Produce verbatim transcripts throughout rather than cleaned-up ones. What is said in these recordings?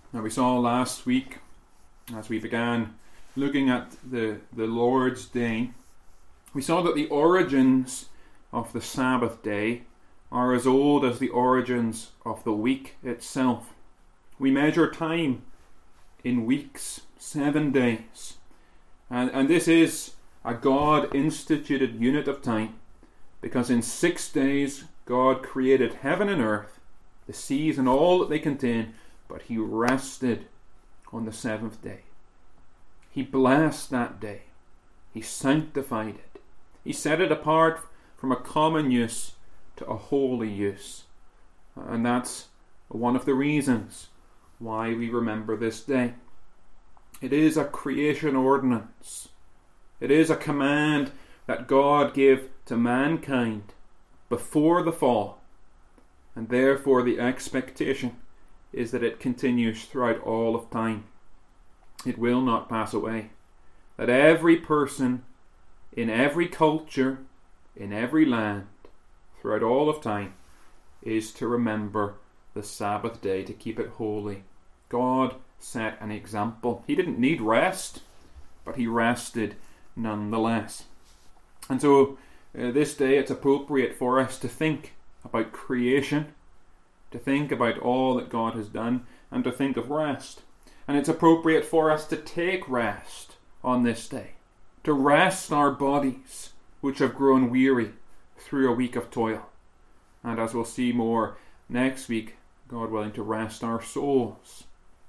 Now we saw last week, as we began looking at the, the Lord's Day, we saw that the origins of the Sabbath day are as old as the origins of the week itself. We measure time in weeks, seven days. And, and this is a God-instituted unit of time, because in six days God created heaven and earth, the seas and all that they contain, but he rested on the seventh day. He blessed that day. He sanctified it. He set it apart from a common use to a holy use. And that's one of the reasons why we remember this day. It is a creation ordinance. It is a command that God gave to mankind before the fall. And therefore the expectation is that it continues throughout all of time. It will not pass away. That every person in every culture, in every land, throughout all of time, is to remember the Sabbath day, to keep it holy. God set an example. He didn't need rest, but he rested nonetheless. And so uh, this day it's appropriate for us to think about creation, to think about all that God has done, and to think of rest. And it's appropriate for us to take rest on this day, to rest our bodies, which have grown weary through a week of toil. And as we'll see more next week, God willing, to rest our souls.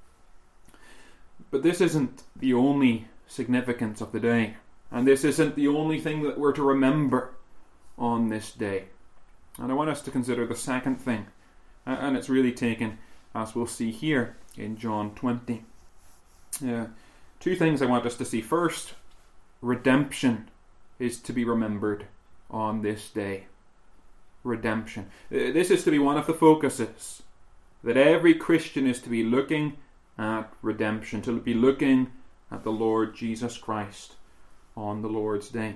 But this isn't the only significance of the day, and this isn't the only thing that we're to remember on this day. And I want us to consider the second thing, and it's really taken, as we'll see here, in John twenty. Uh, two things I want us to see. First, redemption is to be remembered on this day. Redemption. Uh, this is to be one of the focuses, that every Christian is to be looking at redemption, to be looking at the Lord Jesus Christ on the Lord's Day.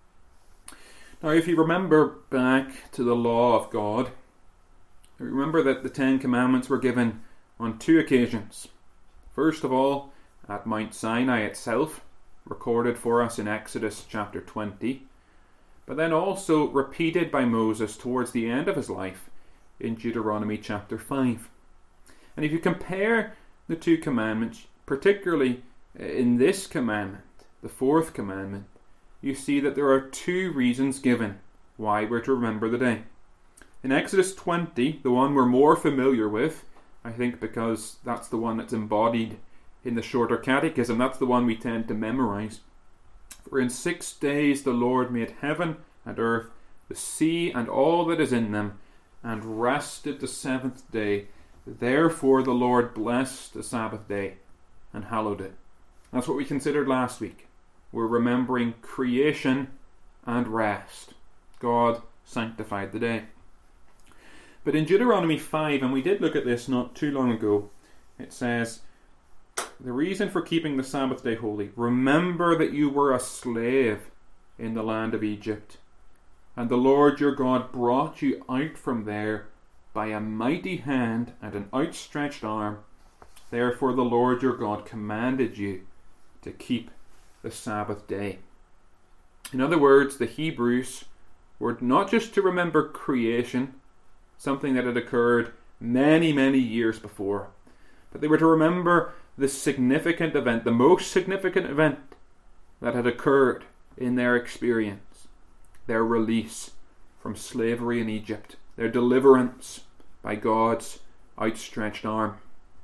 Now, if you remember back to the law of God, remember that the Ten Commandments were given on two occasions. First of all, at Mount Sinai itself, recorded for us in Exodus chapter twenty, but then also repeated by Moses towards the end of his life in Deuteronomy chapter five. And if you compare the two commandments, particularly in this commandment, the fourth commandment, you see that there are two reasons given why we're to remember the day. In Exodus twenty, the one we're more familiar with, I think because that's the one that's embodied in the shorter catechism, that's the one we tend to memorize. For in six days the Lord made heaven and earth, the sea and all that is in them, and rested the seventh day. Therefore the Lord blessed the Sabbath day and hallowed it. That's what we considered last week. We're remembering creation and rest. God sanctified the day. But in Deuteronomy five, and we did look at this not too long ago, it says, the reason for keeping the Sabbath day holy, remember that you were a slave in the land of Egypt, and the Lord your God brought you out from there by a mighty hand and an outstretched arm. Therefore the Lord your God commanded you to keep the Sabbath day. In other words, the Hebrews were not just to remember creation, something that had occurred many, many years before, but they were to remember the significant event, the most significant event that had occurred in their experience, their release from slavery in Egypt, their deliverance by God's outstretched arm.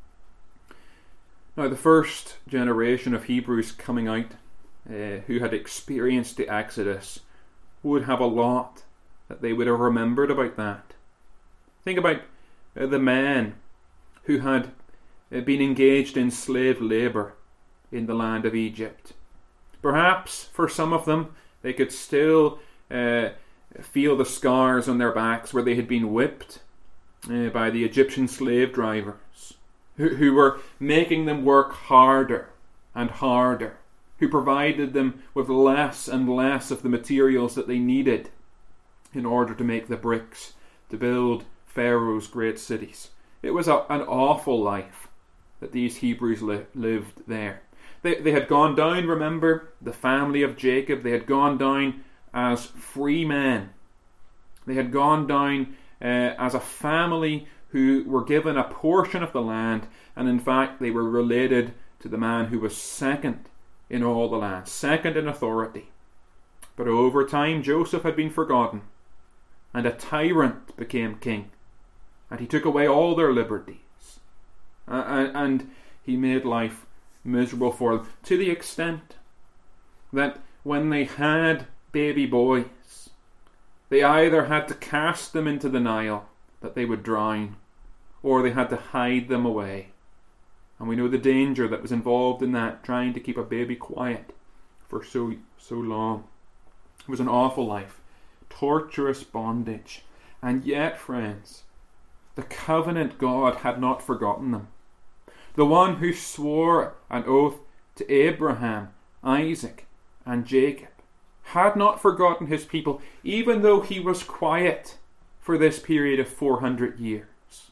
Now, the first generation of Hebrews coming out, uh, who had experienced the Exodus, would have a lot that they would have remembered about that. Think about uh, the men who had uh, been engaged in slave labour in the land of Egypt. Perhaps for some of them they could still uh, feel the scars on their backs where they had been whipped uh, by the Egyptian slave drivers, who, who were making them work harder and harder, who provided them with less and less of the materials that they needed in order to make the bricks to build Pharaoh's great cities. It was a, an awful life that these Hebrews li- lived there. They, they had gone down, remember, the family of Jacob. They had gone down as free men. They had gone down uh, as a family who were given a portion of the land, and in fact they were related to the man who was second in all the land, second in authority. But over time Joseph had been forgotten, and a tyrant became king, and he took away all their liberties, uh, and he made life miserable for them, to the extent that when they had baby boys, they either had to cast them into the Nile that they would drown, or they had to hide them away. And we know the danger that was involved in that, trying to keep a baby quiet for so so long. It was an awful life, torturous bondage. And yet, friends, the covenant God had not forgotten them. The one who swore an oath to Abraham, Isaac, and Jacob had not forgotten his people, even though he was quiet for this period of four hundred years.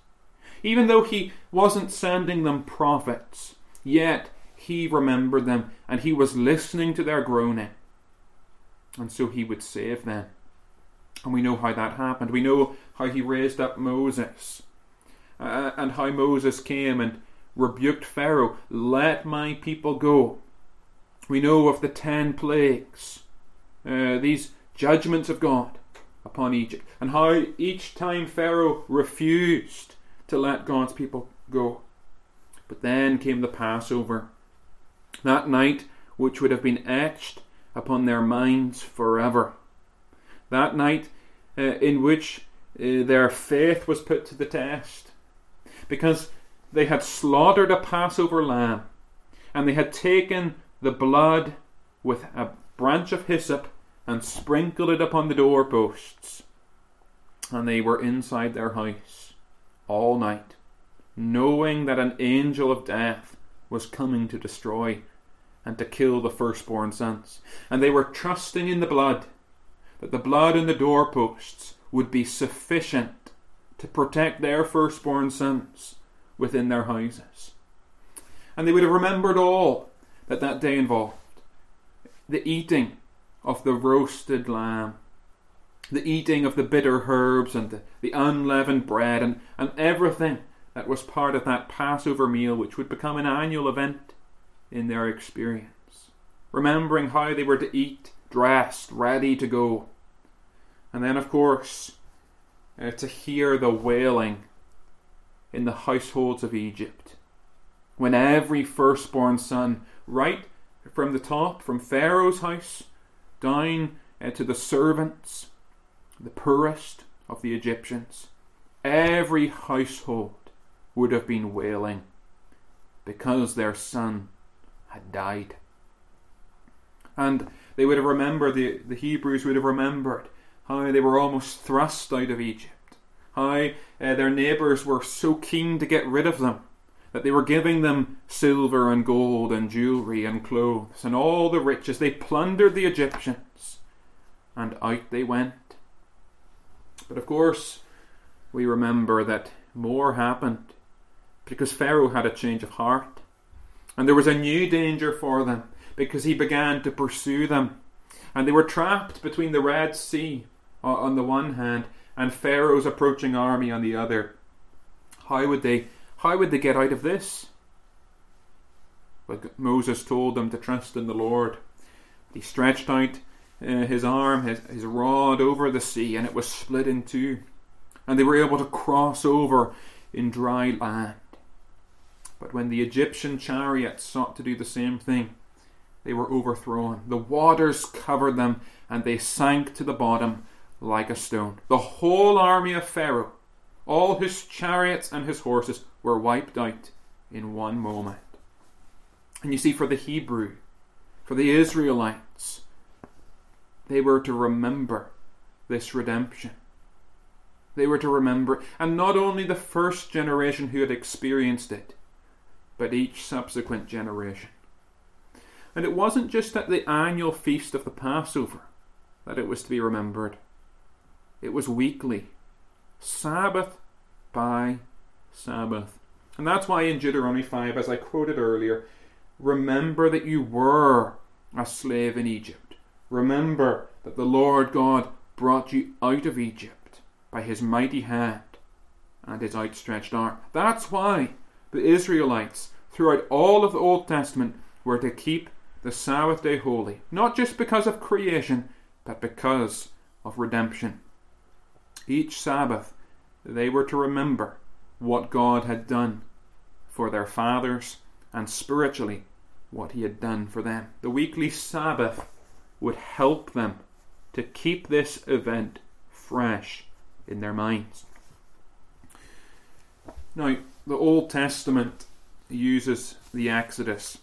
Even though he wasn't sending them prophets, yet he remembered them, and he was listening to their groaning. And so he would save them. And we know how that happened. We know how he raised up Moses, uh, and how Moses came and rebuked Pharaoh, "Let my people go." We know of the ten plagues, uh, these judgments of God upon Egypt, and how each time Pharaoh refused to let God's people go. But then came the Passover, that night which would have been etched upon their minds forever. That night uh, in which uh, their faith was put to the test, because they had slaughtered a Passover lamb, and they had taken the blood with a branch of hyssop and sprinkled it upon the doorposts, and they were inside their house all night, knowing that an angel of death was coming to destroy and to kill the firstborn sons. And they were trusting in the blood, that the blood in the doorposts would be sufficient to protect their firstborn sons within their houses. And they would have remembered all that that day involved: the eating of the roasted lamb, the eating of the bitter herbs, and the, the unleavened bread, and, and everything that was part of that Passover meal, which would become an annual event in their experience. Remembering how they were to eat, dressed, ready to go. And then, of course, uh, to hear the wailing in the households of Egypt, when every firstborn son, right from the top, from Pharaoh's house, down uh, to the servants, the poorest of the Egyptians, every household would have been wailing because their son had died. And they would have remembered, the, the Hebrews would have remembered how they were almost thrust out of Egypt, how uh, their neighbours were so keen to get rid of them, that they were giving them silver and gold and jewellery and clothes and all the riches. They plundered the Egyptians, and out they went. But of course, we remember that more happened, because Pharaoh had a change of heart, and there was a new danger for them, because he began to pursue them, and they were trapped between the Red Sea on the one hand and Pharaoh's approaching army on the other. How would they how would they get out of this? Well, Moses told them to trust in the Lord. He stretched out Uh, his arm, his, his rod over the sea, and it was split in two, and they were able to cross over in dry land. But when the Egyptian chariots sought to do the same thing, they were overthrown. The waters covered them, and they sank to the bottom like a stone. The whole army of Pharaoh, all his chariots and his horses, were wiped out in one moment. And you see, for the Hebrew, for the Israelites, they were to remember this redemption. They were to remember, and not only the first generation who had experienced it, but each subsequent generation. And it wasn't just at the annual feast of the Passover that it was to be remembered. It was weekly, Sabbath by Sabbath. And that's why in Deuteronomy five, as I quoted earlier, remember that you were a slave in Egypt. Remember that the Lord God brought you out of Egypt by his mighty hand and his outstretched arm. That's why the Israelites, throughout all of the Old Testament, were to keep the Sabbath day holy, not just because of creation, but because of redemption. Each Sabbath, they were to remember what God had done for their fathers, and spiritually what he had done for them. The weekly Sabbath would help them to keep this event fresh in their minds. Now, the Old Testament uses the Exodus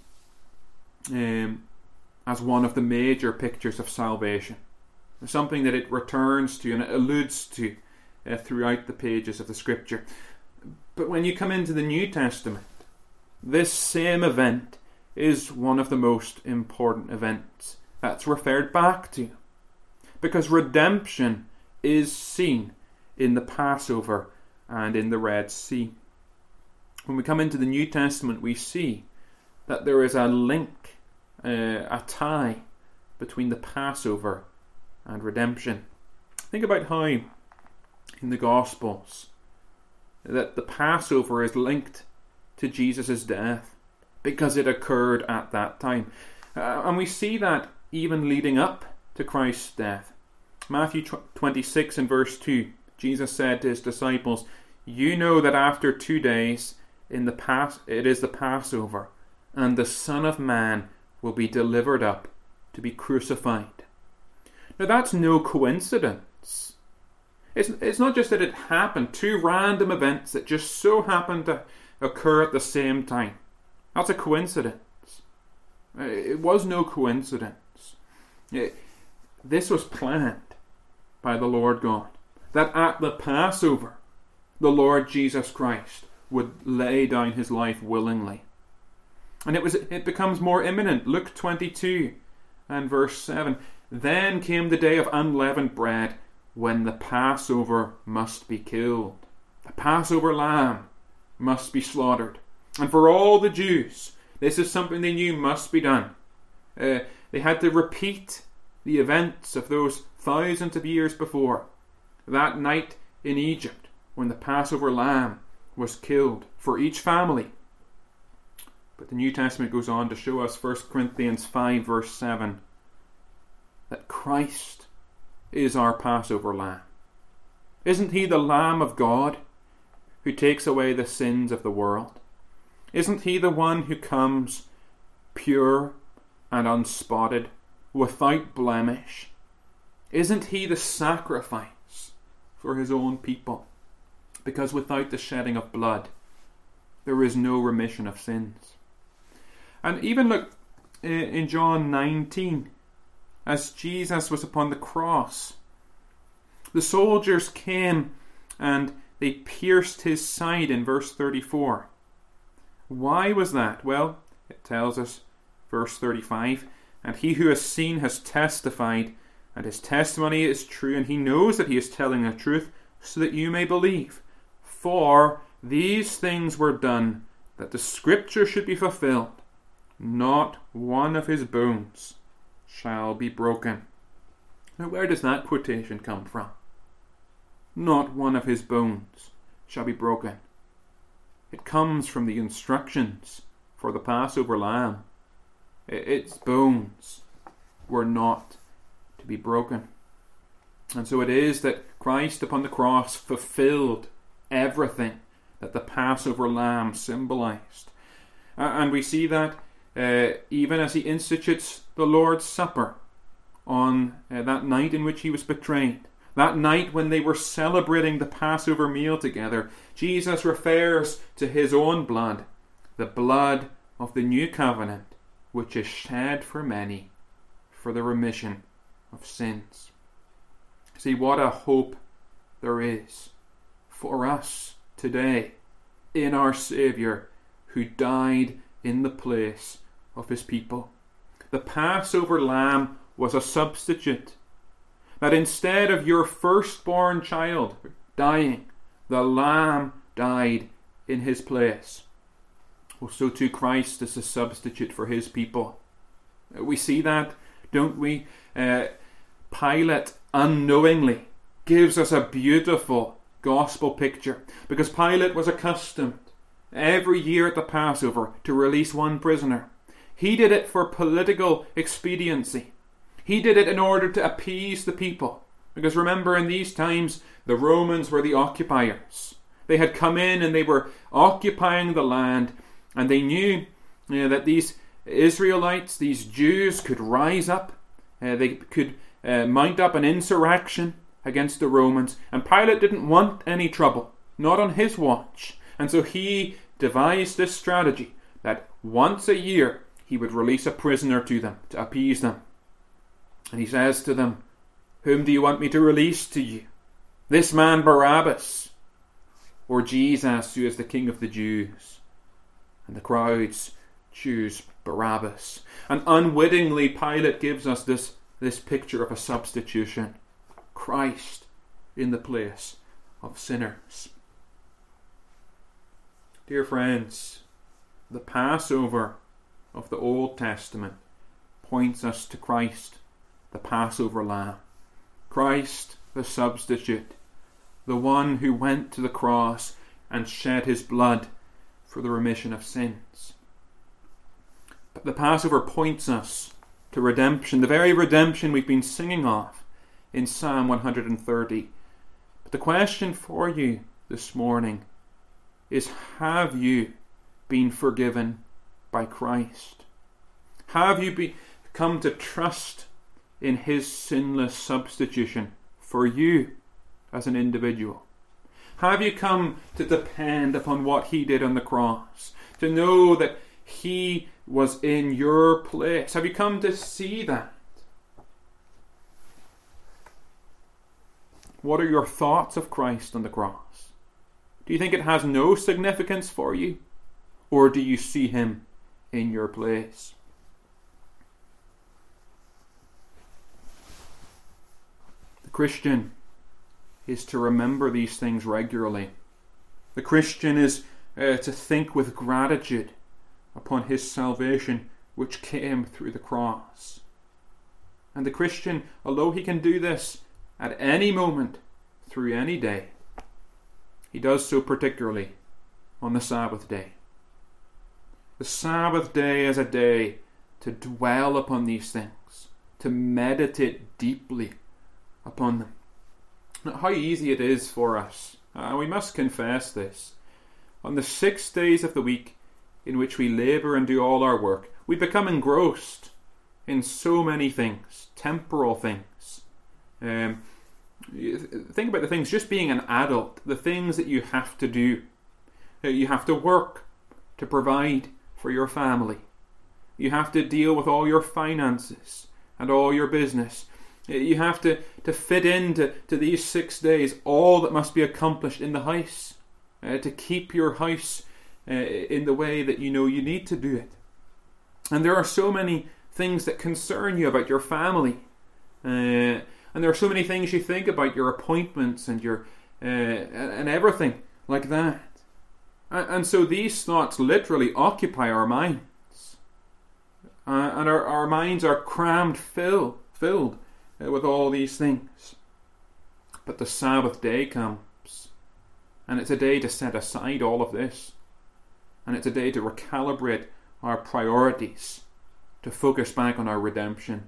um, as one of the major pictures of salvation, something that it returns to and it alludes to uh, throughout the pages of the Scripture. But when you come into the New Testament, this same event is one of the most important events that's referred back to, because redemption is seen in the Passover and in the Red Sea. When we come into the New Testament, we see that there is a link, uh, a tie between the Passover and redemption. Think about how in the Gospels that the Passover is linked to Jesus' death because it occurred at that time. Uh, and we see that even leading up to Christ's death. Matthew twenty-six and verse two, Jesus said to his disciples, "You know that after two days in the pas- it is the Passover, and the Son of Man will be delivered up to be crucified." Now that's no coincidence. It's, it's not just that it happened, two random events that just so happened to occur at the same time. That's a coincidence. It was no coincidence. It, this was planned by the Lord God, that at the Passover, the Lord Jesus Christ would lay down his life willingly. And it was it becomes more imminent. Luke twenty-two and verse seven. Then came the day of unleavened bread, when the Passover must be killed. The Passover lamb must be slaughtered. And for all the Jews, this is something they knew must be done. Uh, they had to repeat the events of those thousands of years before. That night in Egypt, when the Passover lamb was killed for each family. But the New Testament goes on to show us, First Corinthians five verse seven, that Christ is our Passover lamb. Isn't he the Lamb of God who takes away the sins of the world? Isn't he the one who comes pure and unspotted, without blemish? Isn't he the sacrifice for his own people? Because without the shedding of blood, there is no remission of sins. And even look in John nineteen, as Jesus was upon the cross, the soldiers came and they pierced his side in verse thirty-four. Why was that? Well, it tells us, verse thirty-five, and he who has seen has testified, and his testimony is true, and he knows that he is telling the truth, so that you may believe. For these things were done, that the scripture should be fulfilled. Not one of his bones shall be broken. Now, where does that quotation come from? Not one of his bones shall be broken. It comes from the instructions for the Passover lamb. Its bones were not to be broken. And so it is that Christ upon the cross fulfilled everything that the Passover lamb symbolized. And we see that Uh, even as he institutes the Lord's Supper on uh, that night in which he was betrayed, that night when they were celebrating the Passover meal together, Jesus refers to his own blood, the blood of the new covenant, which is shed for many for the remission of sins. See, what a hope there is for us today in our Saviour, who died in the place of his people. The Passover lamb was a substitute, that instead of your firstborn child dying, the lamb died in his place. Well, so too Christ is a substitute for his people. We see that, don't we? Uh, Pilate unknowingly gives us a beautiful gospel picture, because Pilate was accustomed every year at the Passover to release one prisoner. He did it for political expediency. He did it in order to appease the people. Because remember, in these times, the Romans were the occupiers. They had come in and they were occupying the land, and they knew you know, that these Israelites, these Jews, could rise up. Uh, they could uh, mount up an insurrection against the Romans. And Pilate didn't want any trouble, not on his watch. And so he devised this strategy that once a year he would release a prisoner to them to appease them. And he says to them, "Whom do you want me to release to you? This man Barabbas, or Jesus, who is the King of the Jews?" And the crowds choose Barabbas. And unwittingly, Pilate gives us this, this picture of a substitution. Christ in the place of sinners. Dear friends, the Passover of the Old Testament points us to Christ, the Passover Lamb. Christ, the substitute, the one who went to the cross and shed his blood for the remission of sins. But the Passover points us to redemption, the very redemption we've been singing of in Psalm one hundred thirty. But the question for you this morning is, have you been forgiven by Christ? Have you be, come to trust in his sinless substitution for you as an individual? Have you come to depend upon what he did on the cross? To know that he was in your place? Have you come to see that? What are your thoughts of Christ on the cross? Do you think it has no significance for you? Or do you see him in your place? The Christian is to remember these things regularly. The Christian is uh, to think with gratitude upon his salvation which came through the cross. And the Christian, although he can do this at any moment through any day, he does so particularly on the Sabbath day. The Sabbath day is a day to dwell upon these things, to meditate deeply upon them. Now, how easy it is for us, and we must confess this, on the six days of the week in which we labour and do all our work, we become engrossed in so many things, temporal things. Um, think about the things, just being an adult, the things that you have to do. You have to work to provide for your family. You have to deal with all your finances and all your business. You have to, to fit into to these six days all that must be accomplished in the house, uh, to keep your house uh, in the way that you know you need to do it. And there are so many things that concern you about your family, uh, and there are so many things you think about, your appointments and your uh, and everything like that. And, and so these thoughts literally occupy our minds, uh, and our, our minds are crammed, filled, filled uh, with all these things. But the Sabbath day comes, and it's a day to set aside all of this, and it's a day to recalibrate our priorities, to focus back on our redemption.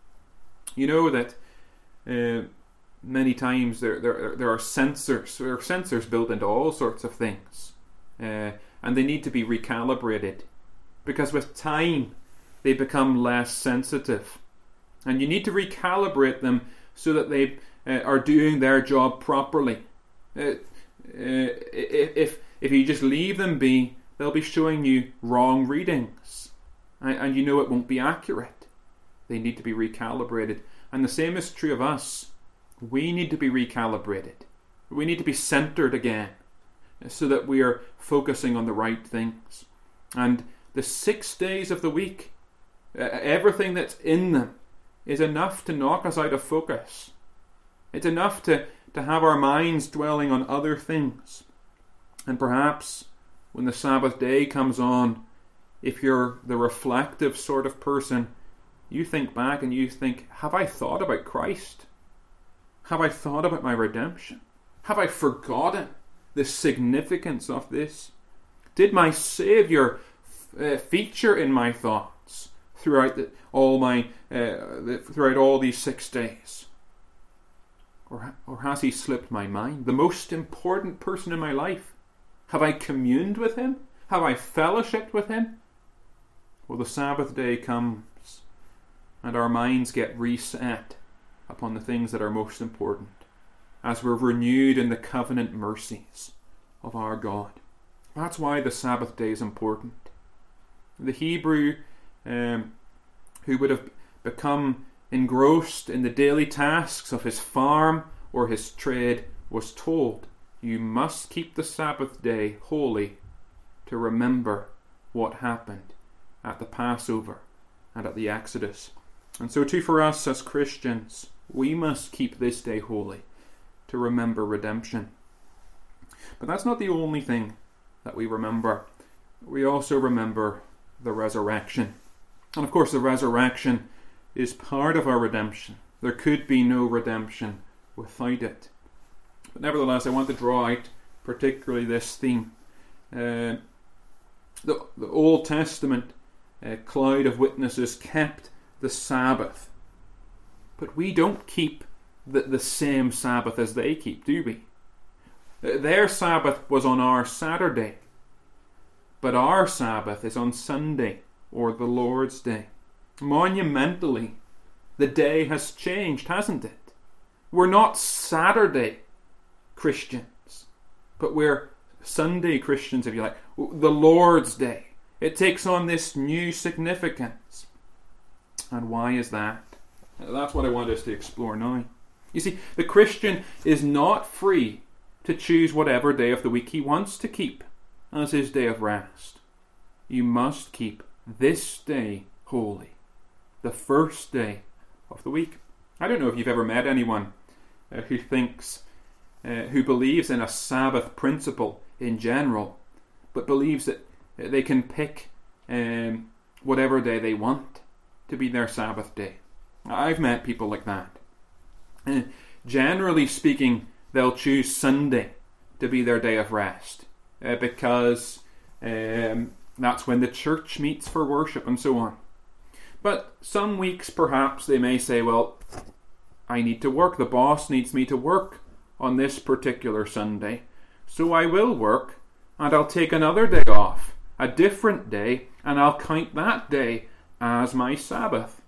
You know that uh, many times there, there there are sensors, there are sensors built into all sorts of things, uh, and they need to be recalibrated, because with time they become less sensitive, and you need to recalibrate them so that they uh, are doing their job properly. Uh, uh, if if you just leave them be, they'll be showing you wrong readings, and, and you know it won't be accurate. They need to be recalibrated. And the same is true of us. We need to be recalibrated. We need to be centered again, so that we are focusing on the right things. And the six days of the week, uh, everything that's in them is enough to knock us out of focus. It's enough to, to have our minds dwelling on other things. And perhaps when the Sabbath day comes on, if you're the reflective sort of person, you think back and you think, have I thought about Christ? Have I thought about my redemption? Have I forgotten the significance of this? Did my Saviour uh, feature in my thoughts throughout the, all my uh, the, throughout all these six days? Or, or has he slipped my mind? The most important person in my life. Have I communed with him? Have I fellowshipped with him? Well, the Sabbath day comes and our minds get reset upon the things that are most important as we're renewed in the covenant mercies of our God. That's why the Sabbath day is important. The Hebrew um, who would have become engrossed in the daily tasks of his farm or his trade was told, you must keep the Sabbath day holy to remember what happened at the Passover and at the Exodus. And so too for us as Christians, we must keep this day holy to remember redemption. But that's not the only thing that we remember. We also remember the resurrection. And of course the resurrection is part of our redemption. There could be no redemption without it. But nevertheless, I want to draw out particularly this theme. Uh, the, the Old Testament uh, cloud of witnesses kept the Sabbath. But we don't keep the, the same Sabbath as they keep, do we? Their Sabbath was on our Saturday. But our Sabbath is on Sunday, or the Lord's Day. Monumentally, the day has changed, hasn't it? We're not Saturday Christians, but we're Sunday Christians, if you like. The Lord's Day. It takes on this new significance. And why is that? That's what I want us to explore now. You see, the Christian is not free to choose whatever day of the week he wants to keep as his day of rest. You must keep this day holy, the first day of the week. I don't know if you've ever met anyone uh, who thinks, uh, who believes in a Sabbath principle in general, but believes that they can pick um, whatever day they want to be their Sabbath day. I've met people like that. Uh, generally speaking, they'll choose Sunday to be their day of rest uh, because um, that's when the church meets for worship and so on. But some weeks perhaps they may say, well, I need to work. The boss needs me to work on this particular Sunday, so I will work and I'll take another day off, a different day, and I'll count that day as my Sabbath.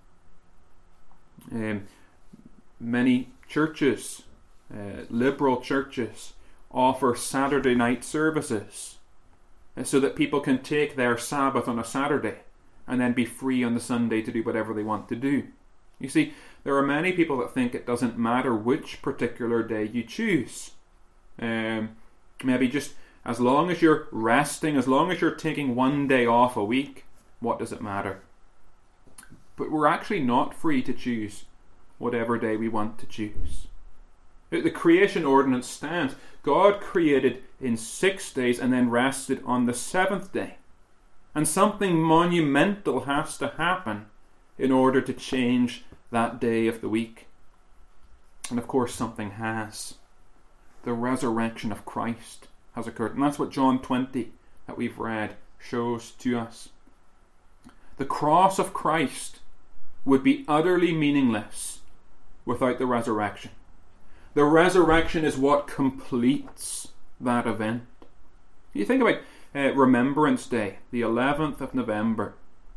Um, many churches, uh, liberal churches, offer Saturday night services uh, so that people can take their Sabbath on a Saturday and then be free on the Sunday to do whatever they want to do. You see, there are many people that think it doesn't matter which particular day you choose. Um, maybe just as long as you're resting, as long as you're taking one day off a week, what does it matter? But we're actually not free to choose whatever day we want to choose. The creation ordinance stands. God created in six days and then rested on the seventh day. And something monumental has to happen in order to change that day of the week. And of course something has. The resurrection of Christ has occurred. And that's what John twenty that we've read shows to us. The cross of Christ would be utterly meaningless without the resurrection. The resurrection is what completes that event. You think about uh, Remembrance Day, the eleventh of November.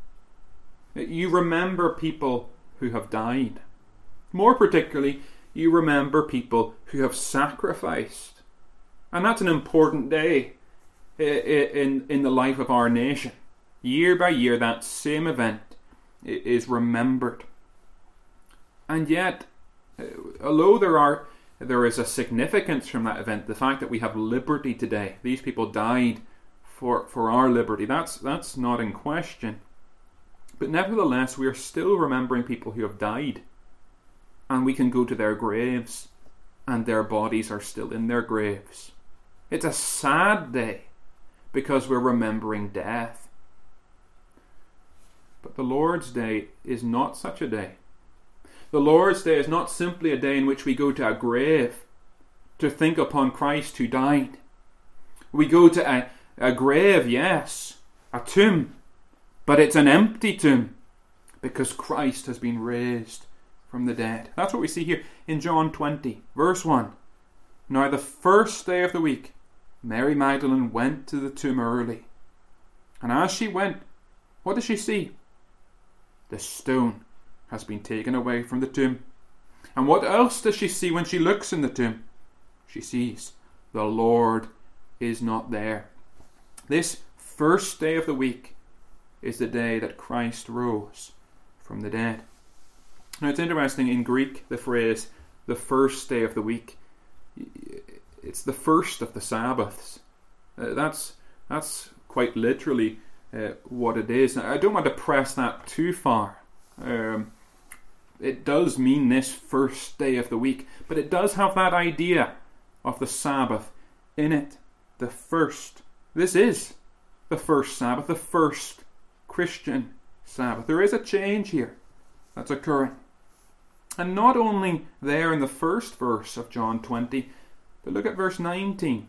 You remember people who have died. More particularly, you remember people who have sacrificed. And that's an important day in, in the life of our nation. Year by year, that same event is remembered. And yet, although there are there is a significance from that event, the fact that we have liberty today, these people died for, for our liberty, that's that's not in question. But nevertheless, we are still remembering people who have died. And we can go to their graves, and their bodies are still in their graves. It's a sad day, because we're remembering death. But the Lord's Day is not such a day. The Lord's Day is not simply a day in which we go to a grave to think upon Christ who died. We go to a, a grave, yes, a tomb, but it's an empty tomb because Christ has been raised from the dead. That's what we see here in John twenty, verse one. Now the first day of the week, Mary Magdalene went to the tomb early. And as she went, what does she see? The stone has been taken away from the tomb. And what else does she see when she looks in the tomb? She sees the Lord is not there. This first day of the week is the day that Christ rose from the dead. Now it's interesting, in Greek, the phrase, the first day of the week, it's the first of the Sabbaths. Uh, that's that's quite literally uh, what it is. Now, I don't want to press that too far. Um, it does mean this first day of the week, but it does have that idea of the Sabbath in it. The first. This is the first Sabbath, the first Christian Sabbath. There is a change here that's occurring. And not only there in the first verse of John twenty, but look at verse nineteen.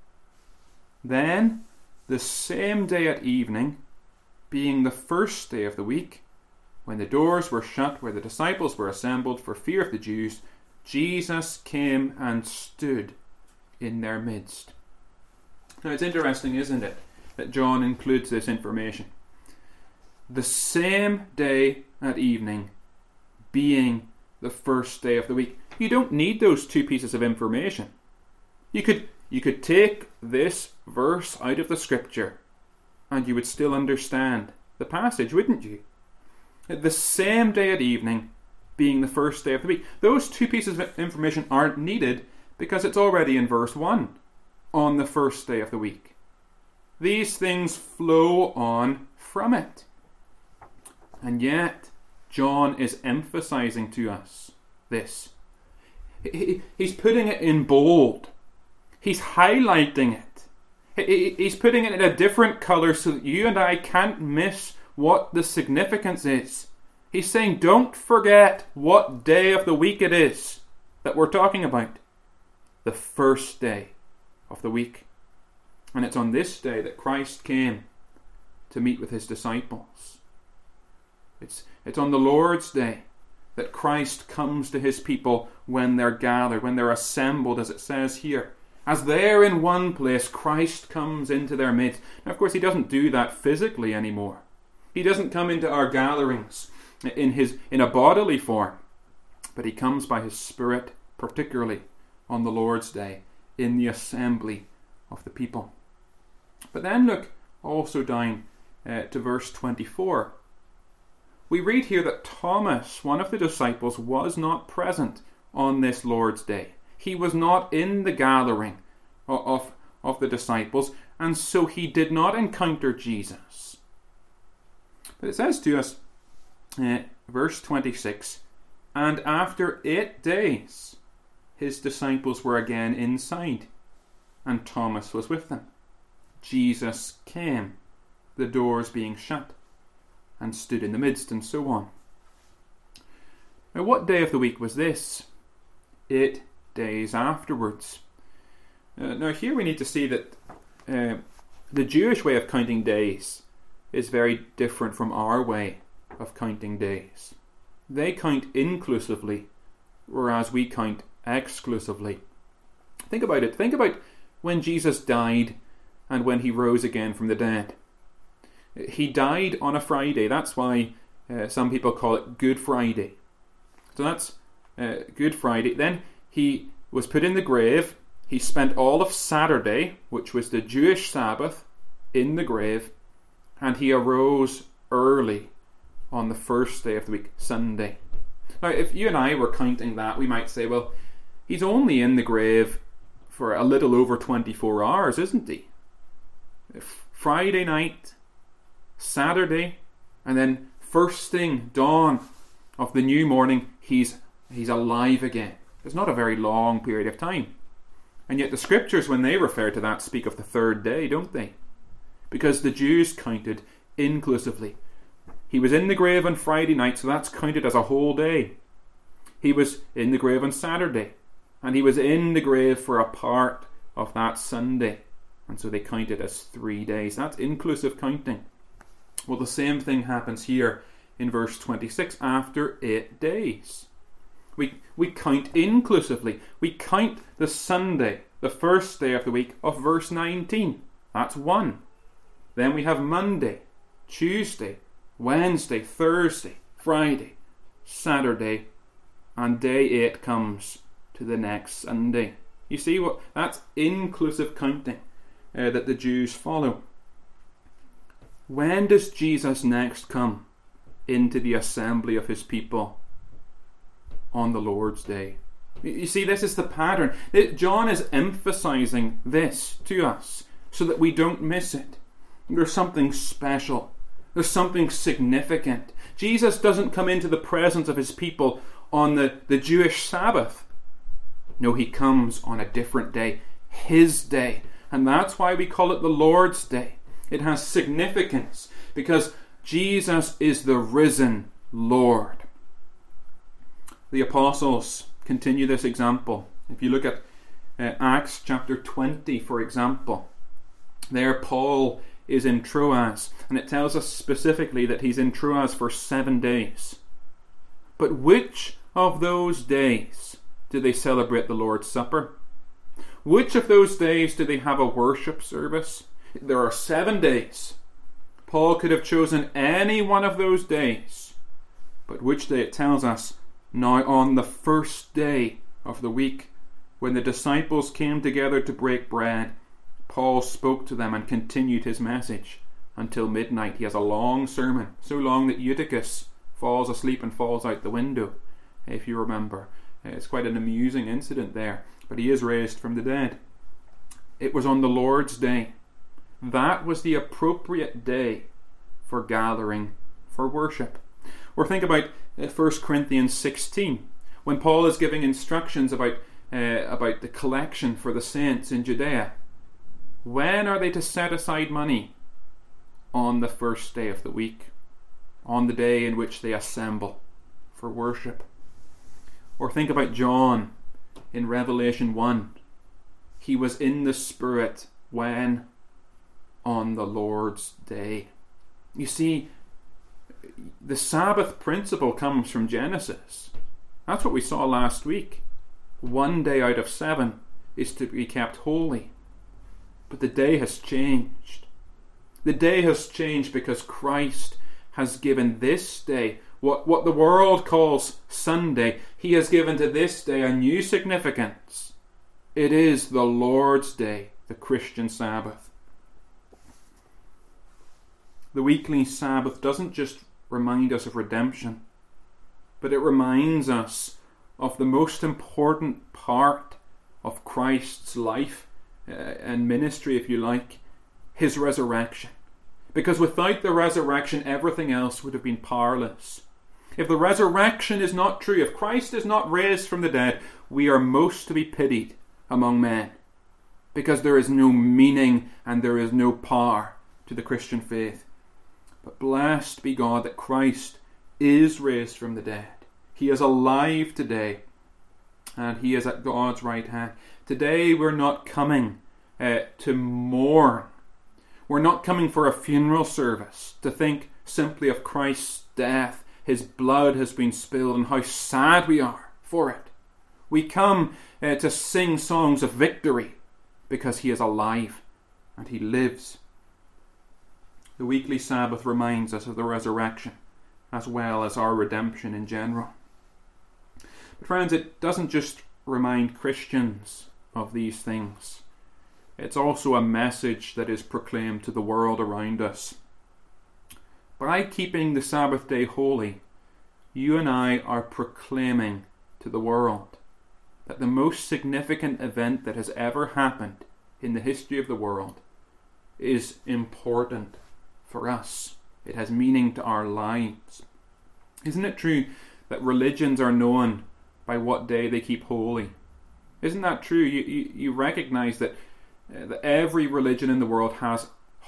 Then, the same day at evening, being the first day of the week, when the doors were shut where the disciples were assembled for fear of the Jews, Jesus came and stood in their midst. Now it's interesting, isn't it, that John includes this information. The same day at evening, being the first day of the week. You don't need those two pieces of information. You could you could take this verse out of the scripture and you would still understand the passage, wouldn't you? The same day at evening being the first day of the week. Those two pieces of information aren't needed because it's already in verse one, on the first day of the week. These things flow on from it. And yet, John is emphasizing to us this. He, he's putting it in bold. He's highlighting it. He, he's putting it in a different colour so that you and I can't miss what the significance is. He's saying, don't forget what day of the week it is that we're talking about. The first day of the week. And it's on this day that Christ came to meet with his disciples. It's, it's on the Lord's Day that Christ comes to his people when they're gathered, when they're assembled, as it says here. As they're in one place, Christ comes into their midst. Now, of course, he doesn't do that physically anymore. He doesn't come into our gatherings in his in a bodily form, but he comes by his Spirit, particularly on the Lord's Day, in the assembly of the people. But then look also down uh, to verse twenty-four. We read here that Thomas, one of the disciples, was not present on this Lord's Day. He was not in the gathering of, of, of the disciples, and so he did not encounter Jesus. But it says to us, uh, verse twenty-six, and after eight days his disciples were again inside, and Thomas was with them. Jesus came, the doors being shut, and stood in the midst, and so on. Now, what day of the week was this? Eight days afterwards. Uh, now, here we need to see that uh, the Jewish way of counting days is very different from our way of counting days. They count inclusively, whereas we count exclusively. Think about it. Think about when Jesus died and when he rose again from the dead. He died on a Friday. That's why uh, some people call it Good Friday. So that's uh, Good Friday. Then he was put in the grave. He spent all of Saturday, which was the Jewish Sabbath, in the grave. And he arose early on the first day of the week, Sunday. Now, if you and I were counting that, we might say, well, he's only in the grave for a little over twenty-four hours, isn't he? Friday night, Saturday, and then first thing, dawn of the new morning, he's he's alive again. It's not a very long period of time. And yet the scriptures, when they refer to that, speak of the third day, don't they? because the Jews counted inclusively. He was in the grave on Friday night, so that's counted as a whole day. He was in the grave on Saturday, and he was in the grave for a part of that Sunday, and so they counted as three days. That's inclusive counting. Well, the same thing happens here in verse twenty-six, after eight days. We, we count inclusively. We count the Sunday, the first day of the week, of verse nineteen. That's one. Then we have Monday, Tuesday, Wednesday, Thursday, Friday, Saturday, and day eight comes to the next Sunday. You see what? That's inclusive counting uh, that the Jews follow. When does Jesus next come into the assembly of his people? On the Lord's Day. You see, this is the pattern. John is emphasizing this to us so that we don't miss it. There's something special. There's something significant. Jesus doesn't come into the presence of his people on the, the Jewish Sabbath. No, he comes on a different day, his day. And that's why we call it the Lord's Day. It has significance because Jesus is the risen Lord. The apostles continue this example. If you look at uh, Acts chapter twenty, for example, there Paul is in Troas, and it tells us specifically that he's in Troas for seven days. But which of those days do they celebrate the Lord's Supper? Which of those days do they have a worship service? There are seven days. Paul could have chosen any one of those days. But which day? It tells us, now on the first day of the week, when the disciples came together to break bread, Paul spoke to them and continued his message until midnight. He has a long sermon, so long that Eutychus falls asleep and falls out the window, if you remember. It's quite an amusing incident there, but he is raised from the dead. It was on the Lord's Day. That was the appropriate day for gathering for worship. Or think about First Corinthians sixteen, when Paul is giving instructions about uh, about the collection for the saints in Judea. When are they to set aside money? On the first day of the week, on the day in which they assemble for worship. Or think about John in Revelation one. He was in the Spirit when? On the Lord's Day. You see, the Sabbath principle comes from Genesis. That's what we saw last week. One day out of seven is to be kept holy. But the day has changed. The day has changed because Christ has given this day, what, what the world calls Sunday, he has given to this day a new significance. It is the Lord's Day, the Christian Sabbath. The weekly Sabbath doesn't just remind us of redemption, but it reminds us of the most important part of Christ's life uh, and ministry, if you like, his resurrection. Because without the resurrection, everything else would have been powerless. If the resurrection is not true, if Christ is not raised from the dead, we are most to be pitied among men, because there is no meaning and there is no power to the Christian faith. But blessed be God that Christ is raised from the dead. He is alive today, and he is at God's right hand. Today we're not coming uh, to mourn. We're not coming for a funeral service to think simply of Christ's death. His blood has been spilled and how sad we are for it. We come uh, to sing songs of victory because he is alive and he lives. The weekly Sabbath reminds us of the resurrection as well as our redemption in general. But friends, it doesn't just remind Christians of these things. It's also a message that is proclaimed to the world around us. By keeping the Sabbath day holy, you and I are proclaiming to the world that the most significant event that has ever happened in the history of the world is important for us. It has meaning to our lives. Isn't it true that religions are known by what day they keep holy? Isn't that true? You, you, you recognize that, uh, that every religion in the world has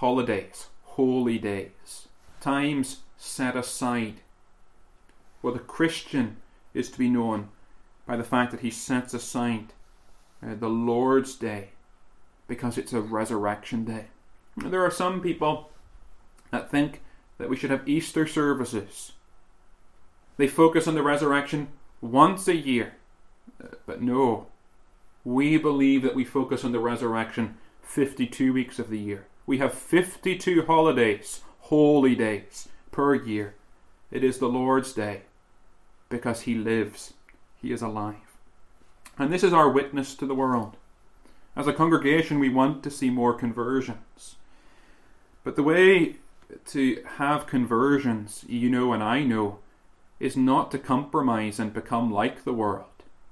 holidays, holy days, times set aside. Well, the Christian is to be known by the fact that he sets aside uh, the Lord's Day because it's a resurrection day. There are some people that think that we should have Easter services. They focus on the resurrection once a year. Uh, but no, we believe that we focus on the resurrection fifty-two weeks of the year. We have fifty-two holidays, holy days, per year. It is the Lord's Day because he lives. He is alive. And this is our witness to the world. As a congregation, we want to see more conversions. But the way to have conversions, you know and I know, is not to compromise and become like the world.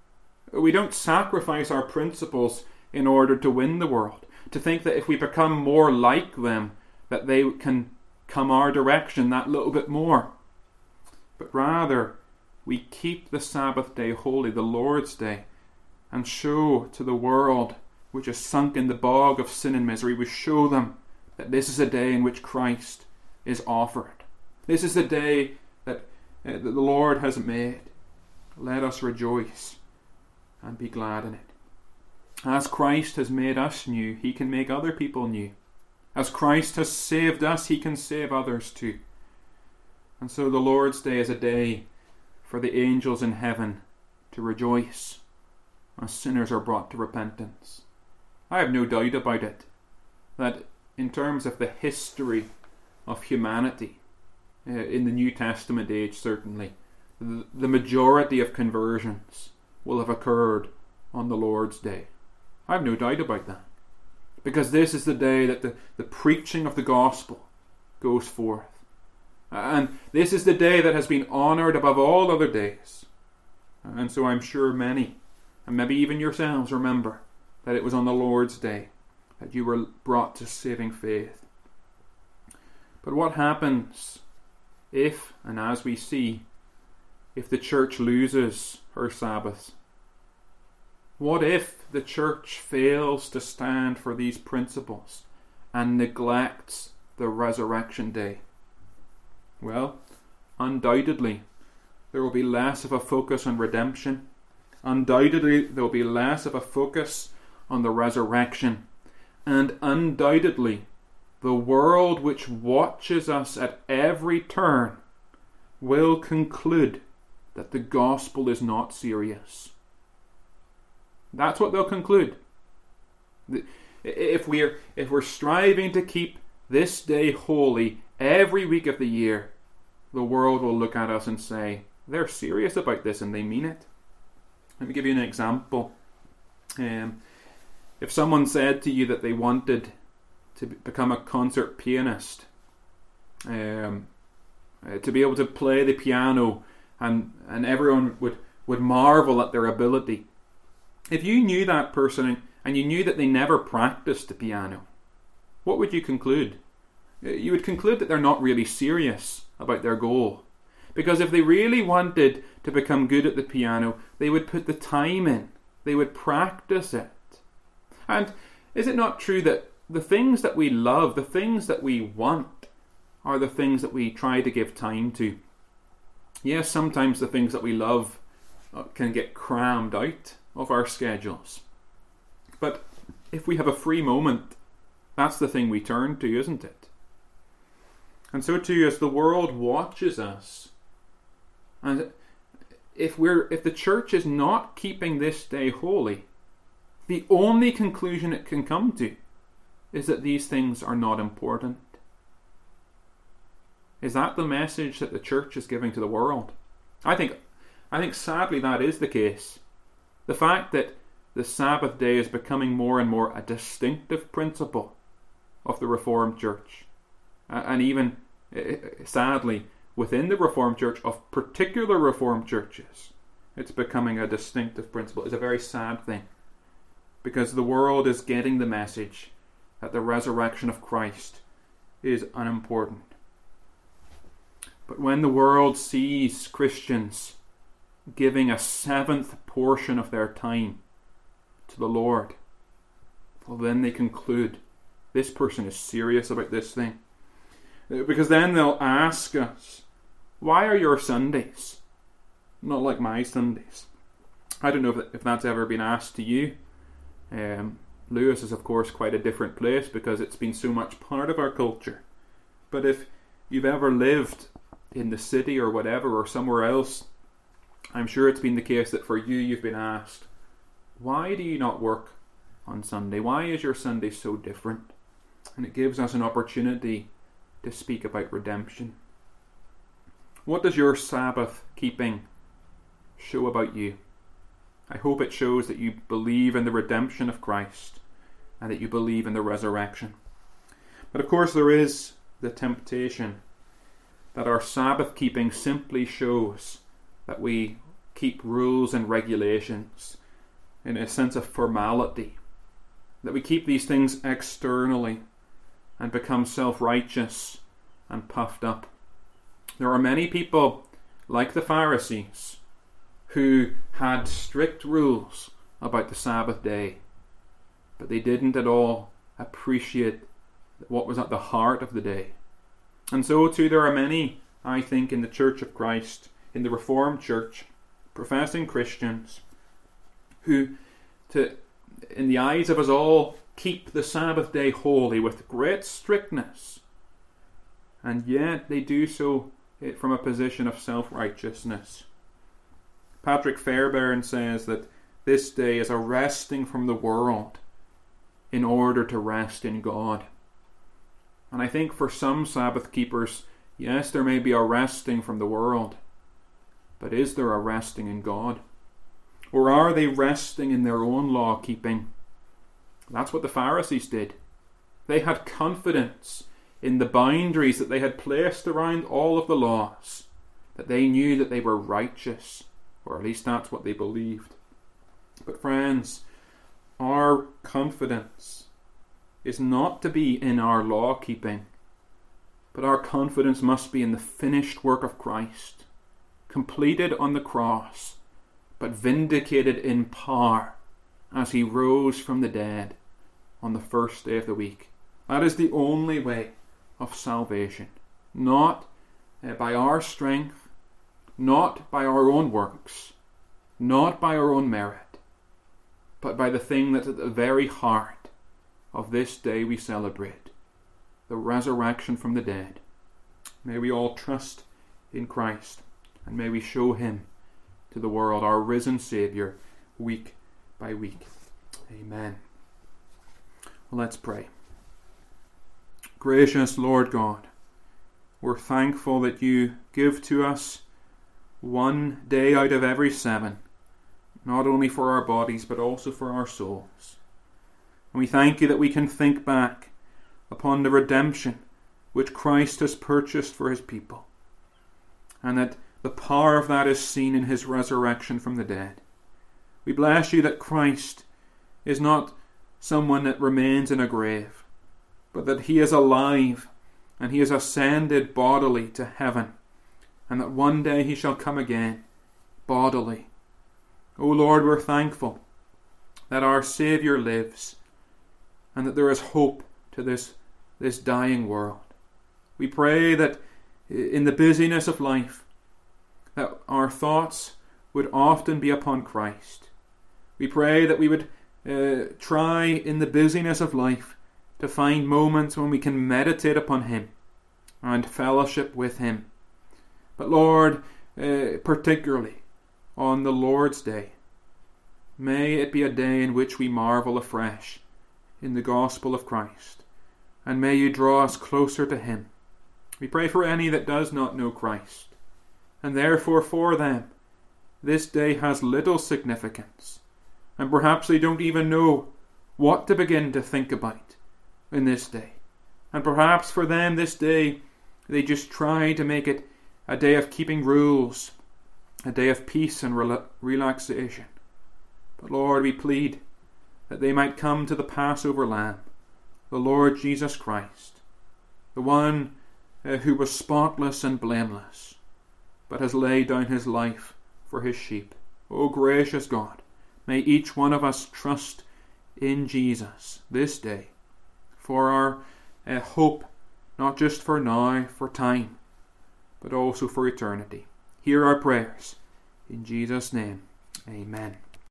We don't sacrifice our principles in order to win the world, to think that if we become more like them, that they can come our direction that little bit more. But rather, we keep the Sabbath day holy, the Lord's Day, and show to the world which is sunk in the bog of sin and misery, we show them that this is a day in which Christ is offered. This is the day that, uh, that the Lord has made. Let us rejoice and be glad in it. As Christ has made us new, he can make other people new. As Christ has saved us, he can save others too. And so the Lord's Day is a day for the angels in heaven to rejoice as sinners are brought to repentance. I have no doubt about it, that in terms of the history of humanity, uh, in the New Testament age certainly, the, the majority of conversions will have occurred on the Lord's Day. I have no doubt about that. Because this is the day that the, the preaching of the gospel goes forth. And this is the day that has been honoured above all other days. And so I'm sure many, and maybe even yourselves, remember that it was on the Lord's Day that you were brought to saving faith. But what happens if, and as we see, if the church loses her Sabbaths? What if the church fails to stand for these principles and neglects the resurrection day? Well, undoubtedly, there will be less of a focus on redemption. Undoubtedly, there will be less of a focus on the resurrection. And undoubtedly, the world which watches us at every turn will conclude that the gospel is not serious. That's what they'll conclude. If we're, if we're striving to keep this day holy every week of the year, the world will look at us and say, they're serious about this and they mean it. Let me give you an example. Um, if someone said to you that they wanted to become a concert pianist, um, uh, to be able to play the piano, and, and everyone would, would marvel at their ability. If you knew that person and you knew that they never practiced the piano, what would you conclude? You would conclude that they're not really serious about their goal. Because if they really wanted to become good at the piano, they would put the time in. They would practice it. And is it not true that the things that we love, the things that we want, are the things that we try to give time to? Yes, sometimes the things that we love can get crammed out of our schedules. But if we have a free moment, that's the thing we turn to, isn't it? And so too, as the world watches us, and if we're if the church is not keeping this day holy, the only conclusion it can come to is that these things are not important. Is that the message that the church is giving to the world? I think I think sadly that is the case. The fact that the Sabbath day is becoming more and more a distinctive principle of the Reformed Church, and even, sadly, within the Reformed Church, of particular Reformed churches, it's becoming a distinctive principle. It's a very sad thing, because the world is getting the message that the resurrection of Christ is unimportant. But when the world sees Christians giving a seventh portion of their time to the Lord, well, then they conclude this person is serious about this thing. Because then they'll ask us, why are your Sundays not like my Sundays? I don't know if, if that's ever been asked to you. Um, Lewis is of course quite a different place because it's been so much part of our culture. But if you've ever lived in the city or whatever or somewhere else, I'm sure it's been the case that for you you've been asked, why do you not work on Sunday? Why is your Sunday so different? And it gives us an opportunity to speak about redemption. What does your Sabbath keeping show about you? I hope it shows that you believe in the redemption of Christ and that you believe in the resurrection. But of course there is the temptation that our Sabbath keeping simply shows that we keep rules and regulations in a sense of formality, that we keep these things externally and become self-righteous and puffed up. There are many people like the Pharisees who had strict rules about the Sabbath day, but they didn't at all appreciate what was at the heart of the day. And so too there are many, I think, in the Church of Christ, in the Reformed Church, professing Christians, who, to, in the eyes of us all, keep the Sabbath day holy with great strictness, and yet they do so from a position of self-righteousness. Patrick Fairbairn says that this day is a resting from the world in order to rest in God. And I think for some Sabbath keepers, yes, there may be a resting from the world, but is there a resting in God? Or are they resting in their own law keeping? That's what the Pharisees did. They had confidence in the boundaries that they had placed around all of the laws, that they knew that they were righteous, or at least that's what they believed. But friends, our confidence is not to be in our law keeping, but our confidence must be in the finished work of Christ, completed on the cross, but vindicated in power as he rose from the dead on the first day of the week. That is the only way of salvation, not uh, by our strength, not by our own works, not by our own merit, but by the thing that's at the very heart of this day we celebrate, the resurrection from the dead. May we all trust in Christ, and may we show him to the world, our risen Saviour, week by week. Amen. Well, let's pray. Gracious Lord God, we're thankful that you give to us one day out of every seven, not only for our bodies but also for our souls. And we thank you that we can think back upon the redemption which Christ has purchased for his people, and that the power of that is seen in his resurrection from the dead. We bless you that Christ is not someone that remains in a grave, but that he is alive and he has ascended bodily to heaven, and that one day he shall come again bodily. O Lord, we're thankful that our Saviour lives and that there is hope to this, this dying world. We pray that in the busyness of life, that our thoughts would often be upon Christ. We pray that we would uh, try in the busyness of life to find moments when we can meditate upon him and fellowship with him. But Lord, uh, particularly on the Lord's Day, may it be a day in which we marvel afresh in the gospel of Christ, and may you draw us closer to him. We pray for any that does not know Christ, and therefore for them this day has little significance, and perhaps they don't even know what to begin to think about in this day. And perhaps for them this day, they just try to make it a day of keeping rules, a day of peace and rela- relaxation. But Lord, we plead that they might come to the Passover Lamb, the Lord Jesus Christ, the one uh, who was spotless and blameless, but has laid down his life for his sheep. O gracious God, may each one of us trust in Jesus this day for our uh, hope, not just for now, for time, but also for eternity. Hear our prayers. In Jesus' name, amen.